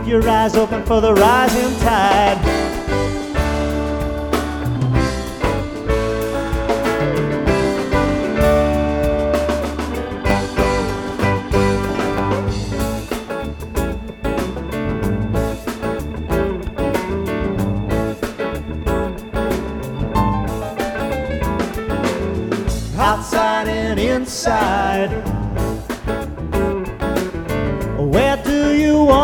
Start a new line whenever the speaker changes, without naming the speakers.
Keep your eyes open for the rising tide.